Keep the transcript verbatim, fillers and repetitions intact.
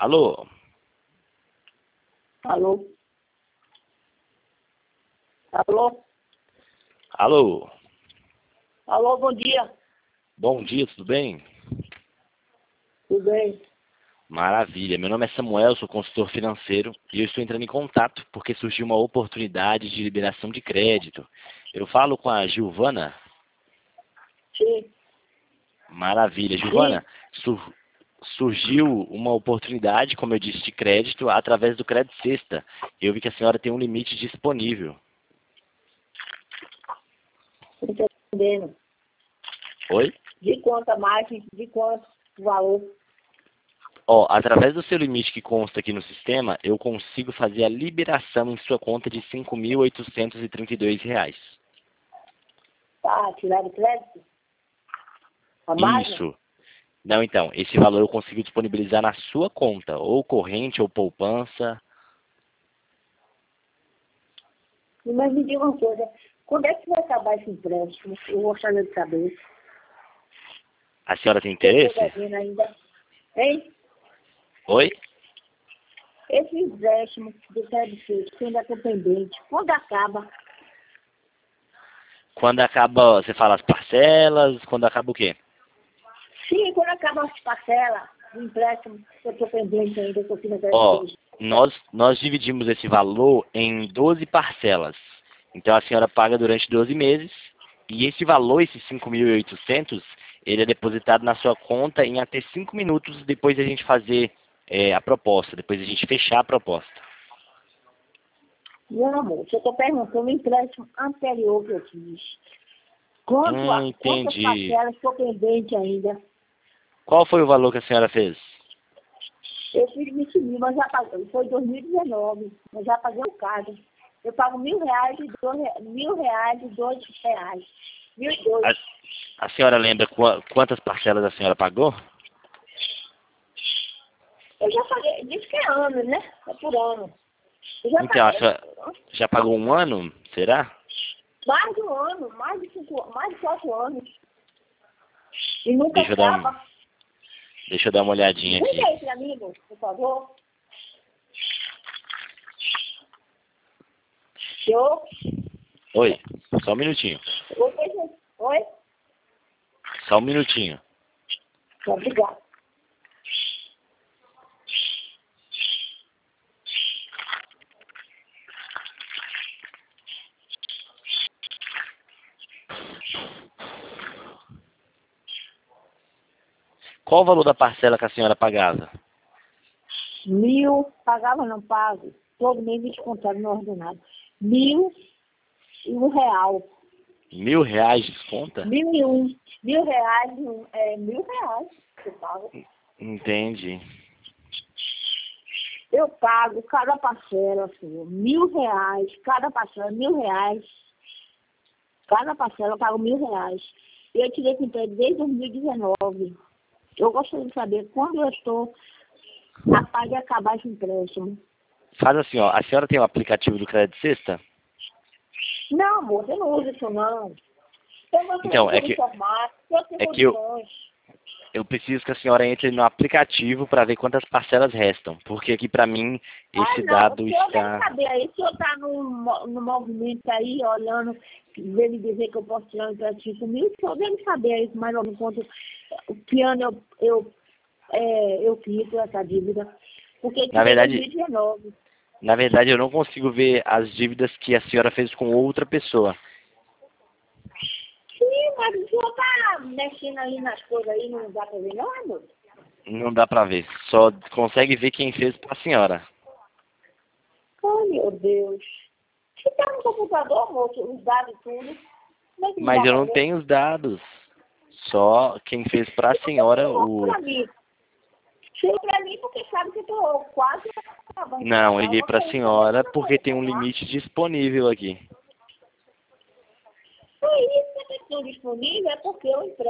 Alô? Alô? Alô? Alô? Alô, bom dia. Bom dia, tudo bem? Tudo bem? Maravilha. Meu nome é Samuel, sou consultor financeiro e eu estou entrando em contato porque surgiu uma oportunidade de liberação de crédito. Eu falo com a Giovana? Sim. Maravilha. Giovana, sur- surgiu uma oportunidade, como eu disse, de crédito através do Crédito Sexta. Eu vi que a senhora tem um limite disponível. Não estou entendendo. Oi? De quanto a margem? De quanto o valor? Ó, através do seu limite que consta aqui no sistema, eu consigo fazer a liberação em sua conta de cinco mil oitocentos e trinta e dois reais. Tá, tirar do crédito? A margem? Isso. Não, então, esse valor eu consigo disponibilizar na sua conta, ou corrente ou poupança. Mas me diga uma coisa. Quando é que vai acabar esse empréstimo? Eu gostaria de saber. A senhora tem Eu estou interesse? devendo ainda. Hein? Oi? Esse empréstimo do crédito que ainda estou pendente, quando acaba? Quando acaba, você fala as parcelas, quando acaba o quê? Sim, quando acaba as parcelas do empréstimo, eu estou pendente ainda, eu estou aqui no Ó, crédito. nós, nós dividimos esse valor em doze parcelas. Então a senhora paga durante doze meses e esse valor, esses cinco mil e oitocentos, ele é depositado na sua conta em até cinco minutos depois da gente fazer é, a proposta, depois da gente fechar a proposta. Meu amor, eu estou perguntando o empréstimo anterior que eu fiz. Quanto Hum, a, quantas entendi. parcelas estou pendente ainda? Qual foi o valor que a senhora fez? Eu fiz vinte mil, mas já paguei. Foi em dois mil e dezenove, mas já paguei o cargo. Eu pago mil reais e dois, re- mil reais e dois reais. Mil e dois. A, a senhora lembra qua- quantas parcelas a senhora pagou? Eu já paguei, diz que é ano, né? É por ano. Eu já Então, a paguei senhora já pagou um ano? Será? mais de um ano, mais de cinco, mais de quatro anos. E nunca Deixa eu dar, um, acaba. deixa eu dar uma olhadinha aqui. Diga aí pra mim, por favor. Senhor? Oi, só um minutinho. Oi? Oi? Só um minutinho. Obrigada. Qual o valor da parcela que a senhora pagava? Mil, pagava não pago. Todo mês descontado no ordenado. Mil e um real. Mil reais de desconta? Mil e um. Mil reais, e um- é mil reais que eu pago. Entendi. Eu pago cada parcela, senhor, mil reais, cada parcela, mil reais. Cada parcela eu pago mil reais. E eu tirei esse empréstimo desde dois mil e dezenove. Eu gostaria de saber quando eu estou capaz de acabar esse empréstimo. Faz assim, ó. A senhora tem o aplicativo do Crédito Sexta? Não, amor, você não usa isso não. Eu gostaria Então, é de me que, informar, eu tenho é que eu, condições. eu preciso que a senhora entre no aplicativo para ver quantas parcelas restam. Porque aqui para mim Ah, esse não, o dado senhor deve está... saber aí, o senhor está no, mo- no movimento aí, olhando, ele dizer que eu posso tirar um empréstimo comigo, o senhor deve saber aí, mais ou menos quanto, que ano eu, eu, é, eu fiz essa dívida. Porque Na tirei em verdade, dois mil e dezenove. na verdade, eu não consigo ver as dívidas que a senhora fez com outra pessoa. Sim, mas o senhor está mexendo aí nas coisas aí, não dá para ver não, amor? Não dá pra ver. Só consegue ver quem fez pra senhora. Ai, meu Deus. Se tá no computador, moço, os dados e tudo, como é que não Mas dá eu para não ver? tenho os dados. Só quem fez pra E por que você senhora não mostra o... para mim? Chega para mim porque sabe que eu estou quase acabando de Não, eu pagar. Eu liguei pra gostaria de saber senhora quando eu vou porque tem um retornar. limite disponível aqui. É isso que eu estou disponível, é porque eu empresto.